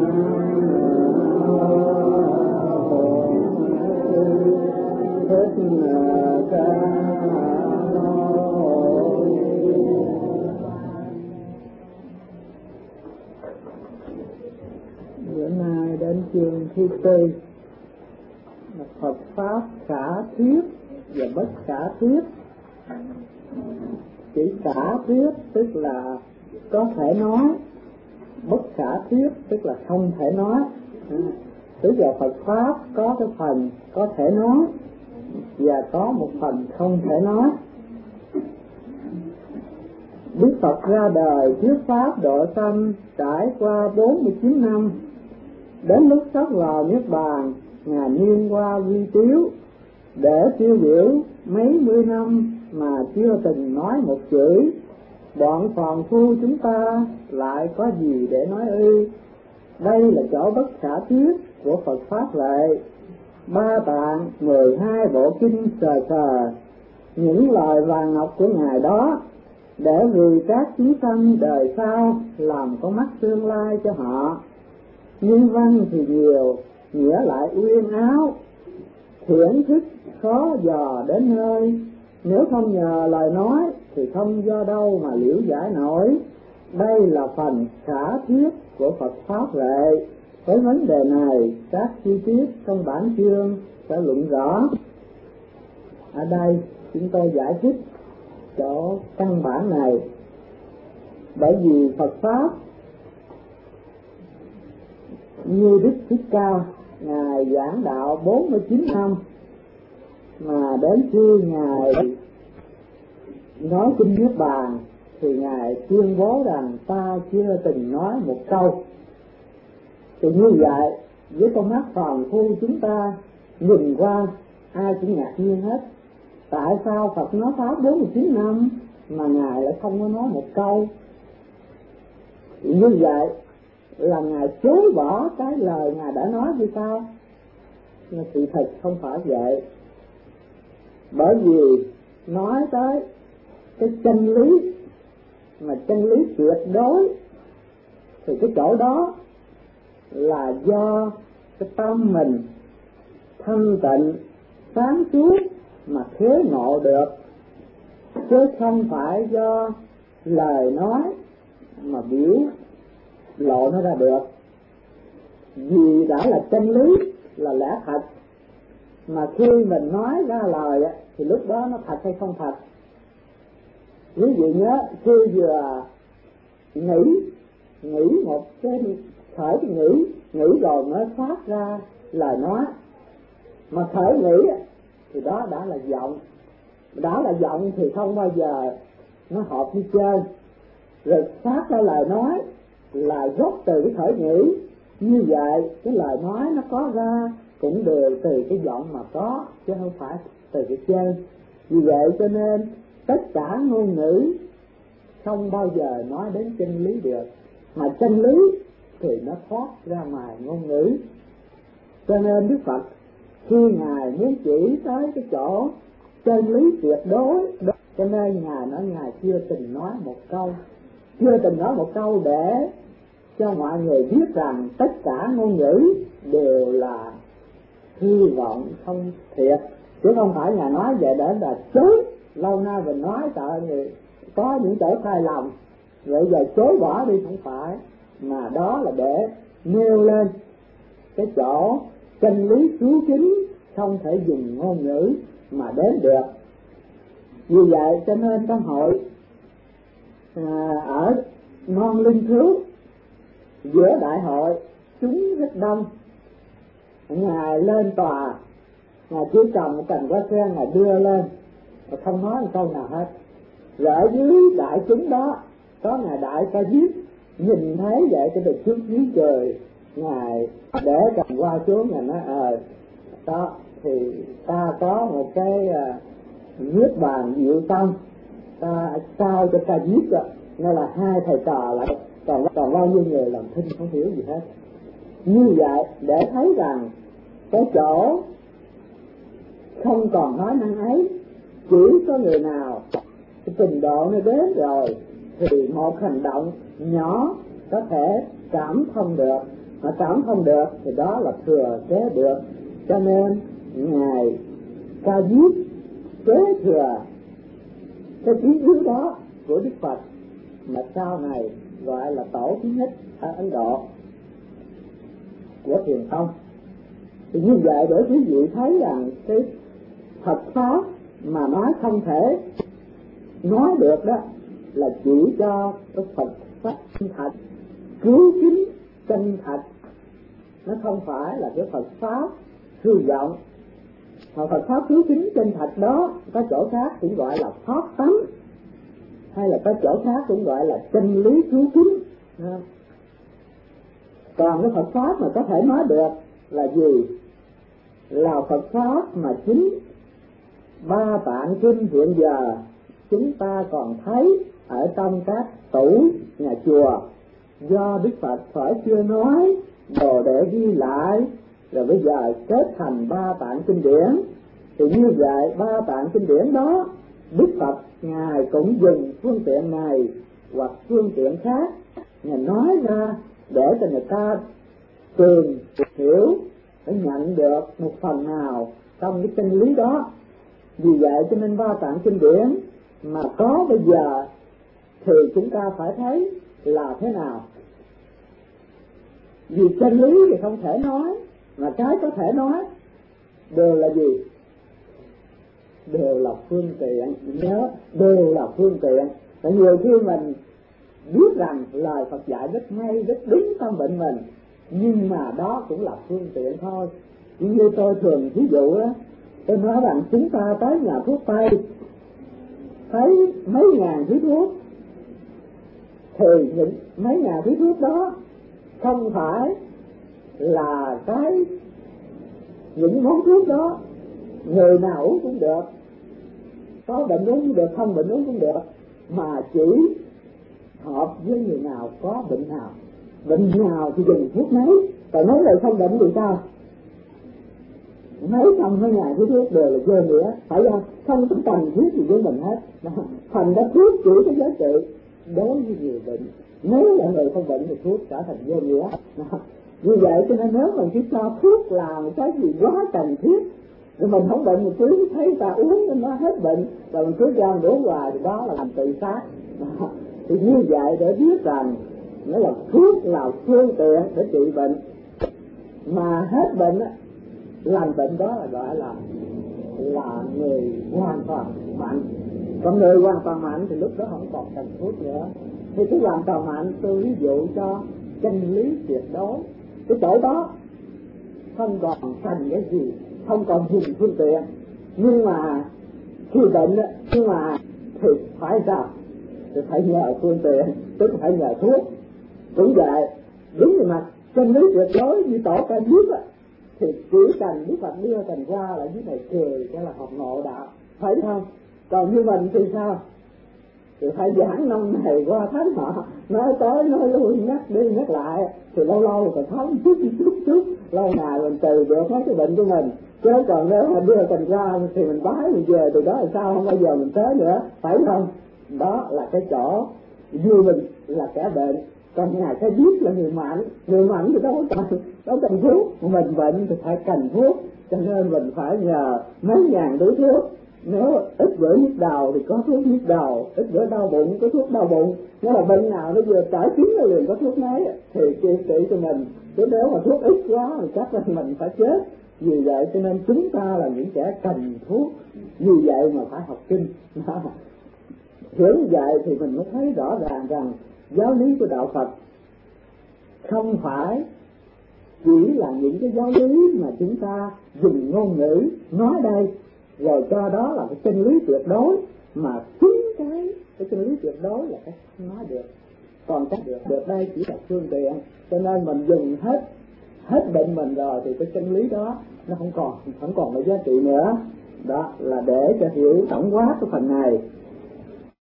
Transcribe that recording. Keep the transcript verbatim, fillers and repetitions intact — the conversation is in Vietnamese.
Bữa nay đến chương thứ tư là Phật pháp khả thuyết và bất khả thuyết. Chỉ khả thuyết tức là có thể nói, bất khả thuyết tức là không thể nói. Tức là Phật pháp có cái phần có thể nói và có một phần không thể nói. Đức Phật ra đời thuyết pháp độ sanh trải qua bốn mươi chín năm, đến lúc sắp vào niết bàn, Ngài niên qua vi tiếu để tiêu biểu mấy mươi năm mà chưa từng nói một chữ. Bọn phàm phu chúng ta lại có gì để nói ư? Đây là chỗ bất khả thuyết của Phật pháp lệ. Ba tạng, mười hai bộ kinh sờ sờ những lời vàng ngọc của Ngài đó, để vì các chúng sanh đời sau làm con mắt tương lai cho họ. Nhân văn thì nhiều, nghĩa lại uyên áo, thiển thức khó dò đến nơi. Nếu không nhờ lời nói thì không do đâu mà liễu giải nổi. Đây là phần khả thuyết của Phật pháp lệ. Với vấn đề này, các chi tiết trong bản chương sẽ luận rõ. Ở đây chúng tôi giải thích chỗ căn bản này. Bởi vì Phật pháp như Đức Thích Ca, Ngài giảng đạo bốn mươi chín năm, mà đến khi Ngài nói kinh Niết Bàn thì Ngài tuyên bố rằng ta chưa từng nói một câu. Thì như vậy, với con mắt phàm phu chúng ta nhìn qua, ai cũng ngạc nhiên hết. Tại sao Phật nói pháp bốn mươi chín năm mà Ngài lại không có nói một câu? Thì như vậy là Ngài chối bỏ cái lời Ngài đã nói hay sao? Nhưng sự thật không phải vậy. Bởi vì nói tới cái chân lý, mà chân lý tuyệt đối, thì cái chỗ đó là do cái tâm mình thanh tịnh, sáng suốt mà khế ngộ được, chứ không phải do lời nói mà biểu lộ nó ra được. Vì đã là chân lý, là lẽ thật, mà khi mình nói ra lời thì lúc đó nó thật hay không thật. Ví dụ nhớ khi vừa nghĩ nghĩ một cái khởi cái nghĩ nghĩ rồi mới phát ra lời nói, mà khởi nghĩ thì đó đã là giọng. Đã là giọng thì không bao giờ nó hợp như chơi. Rồi phát ra lời nói là gốc từ cái khởi nghĩ. Như vậy cái lời nói nó có ra cũng đều từ cái giọng mà có, chứ không phải từ cái chơi. Vì vậy cho nên tất cả ngôn ngữ không bao giờ nói đến chân lý được, mà chân lý thì nó thoát ra ngoài ngôn ngữ. Cho nên Đức Phật khi Ngài muốn chỉ tới cái chỗ chân lý tuyệt đối, cho nên Ngài nói Ngài chưa từng nói một câu, chưa từng nói một câu để cho mọi người biết rằng tất cả ngôn ngữ đều là hy vọng không thiệt, chứ không phải Ngài nói vậy để là chối. Lâu nay mình nói sợ người có những chỗ sai lầm, vậy giờ chối bỏ đi, không phải, mà đó là để nêu lên cái chỗ chân lý cứu chính không thể dùng ngôn ngữ mà đến được. Vì vậy cho nên trong hội à, ở Non Linh Thiếu giữa đại hội chúng rất đông, Ngài lên tòa, Ngài chỉ cầm một cành hoa sen Ngài đưa lên và không nói một câu nào hết. Rồi ở dưới đại chúng đó có Ngài Đại Ca Diếp, nhìn thấy vậy cho được trước dưới trời, Ngài để cầm hoa xuống, Ngài nói ờ đó thì ta có một cái uh, niết bàn diệu tâm, ta trao cho Ca Diếp đó. Nên là hai thầy trò lại còn còn bao nhiêu người làm thinh không hiểu gì hết. Như vậy để thấy rằng cái chỗ không còn nói năng ấy, chỉ có người nào cái trình độ nó đến rồi thì một hành động nhỏ có thể cảm thông được, mà cảm không được thì đó là thừa kế được. Cho nên ngài Ca Diếp kế thừa cái trí yếu đó của Đức Phật, mà sau này gọi là tổ thứ nhất ở Ấn Độ của Thiền Tông. Thì như vậy để quý vị thấy rằng cái Phật pháp mà nói không thể nói được đó là chỉ cho cái Phật pháp chân thật, cứu kính chân thật, nó không phải là cái Phật pháp hư vọng. Mà Phật pháp cứu kính chân thật đó có chỗ khác cũng gọi là pháp tánh, hay là có chỗ khác cũng gọi là chân lý cứu kính. Còn cái Phật pháp mà có thể nói được là gì? Là Phật pháp mà chính ba tạng kinh hiện giờ chúng ta còn thấy ở trong các tủ nhà chùa, do Đức Phật phải chưa nói đồ để ghi lại, rồi bây giờ kết thành ba tạng kinh điển. Thì như vậy ba tạng kinh điển đó Đức Phật ngài cũng dùng phương tiện này hoặc phương tiện khác, ngài nói ra để cho người ta tìm hiểu, để nhận được một phần nào trong cái chân lý đó. Vì vậy cho nên ba tạng kinh điển mà có bây giờ thì chúng ta phải thấy là thế nào. Vì chân lý thì không thể nói, mà cái có thể nói đều là gì? Đều là phương tiện. Nhớ, đều là phương tiện. Tại nhiều khi mình biết rằng lời Phật dạy rất hay, rất đúng tâm bệnh mình, nhưng mà đó cũng là phương tiện thôi. Như tôi thường ví dụ đó, tôi nói rằng chúng ta tới nhà thuốc Tây thấy mấy ngàn thứ thuốc, thì những mấy ngàn thứ thuốc đó không phải là cái những món thuốc đó người nào uống cũng được, có bệnh uống cũng được, không bệnh uống cũng được, mà chỉ hợp với người nào, có bệnh nào, bệnh nào thì dùng thuốc nấy. Còn nói lời không bệnh thì sao? Mấy trăm mấy ngàn cái thuốc đều là vô nghĩa, phải không? Không có cần thiết gì với mình hết. Thành ra thuốc chỉ có giá trị đối với nhiều bệnh. Nếu là người không bệnh thì thuốc trở thành vô nghĩa. Như vậy cho nên nếu mình chỉ cho thuốc làm cái gì quá cần thiết, rồi mình không bệnh, mình cứ thấy ta uống nên nó hết bệnh, rồi mình cứ cho đổ hoài thì đó là làm tự sát. Thì như vậy để biết rằng nó là thuốc là phương tiện để trị bệnh, mà hết bệnh á, lành bệnh đó là gọi là là người hoàn toàn mạnh. Còn người hoàn toàn mạnh thì lúc đó không còn cần thuốc nữa. Thì cái hoàn toàn mạnh tôi ví dụ cho chân lý tuyệt đối, cái chỗ đó không còn cần cái gì, không còn dùng phương tiện, nhưng mà khi bệnh á, nhưng mà thì phải sao? Thì phải nhờ phương tiện, tức phải nhờ thuốc. Cũng vậy, đúng như mặt chân lý tuyệt đối như tổ Ca Diếp á, thì chỉ cần Đức Phật đưa thành ra là dưới này cười cái là học ngộ đạo, phải không? Còn như mình thì sao? Thì phải giảng năm này qua tháng họ, nói tới nói lui, nhắc đi nhắc lại, thì lâu lâu còn thấm chút chút chút, lâu ngày mình từ được hết cái bệnh của mình. Chứ còn nếu mà đưa thành ra thì mình bái mình về từ đó là sao, không bao giờ mình tới nữa, phải không? Đó là cái chỗ như mình là kẻ bệnh, còn ngài Ca Diếp là người mạnh, người mạnh thì đâu có cần, đâu cần thuốc, mình bệnh thì phải cần thuốc, cho nên mình phải nhờ mấy ngàn túi thuốc. Nếu ít bữa nhức đầu thì có thuốc nhức đầu, ít bữa đau bụng có thuốc đau bụng, nếu là bệnh nào nó vừa trải chứng rồi liền có thuốc nấy thì trị trị cho mình. Chứ nếu mà thuốc ít quá thì chắc là mình phải chết. Vì vậy cho nên chúng ta là những kẻ cần thuốc, vì vậy mà phải học kinh. Hiểu như vậy thì mình mới thấy rõ ràng rằng giáo lý của đạo Phật không phải chỉ là những cái giáo lý mà chúng ta dùng ngôn ngữ nói đây rồi cho đó là cái chân lý tuyệt đối, mà chính cái cái chân lý tuyệt đối là cái nói được, còn cái được được đây chỉ là phương tiện. Cho nên mình dùng hết hết bệnh mình rồi thì cái chân lý đó nó không còn không còn là giá trị nữa. Đó là để cho hiểu tổng quát cái phần này.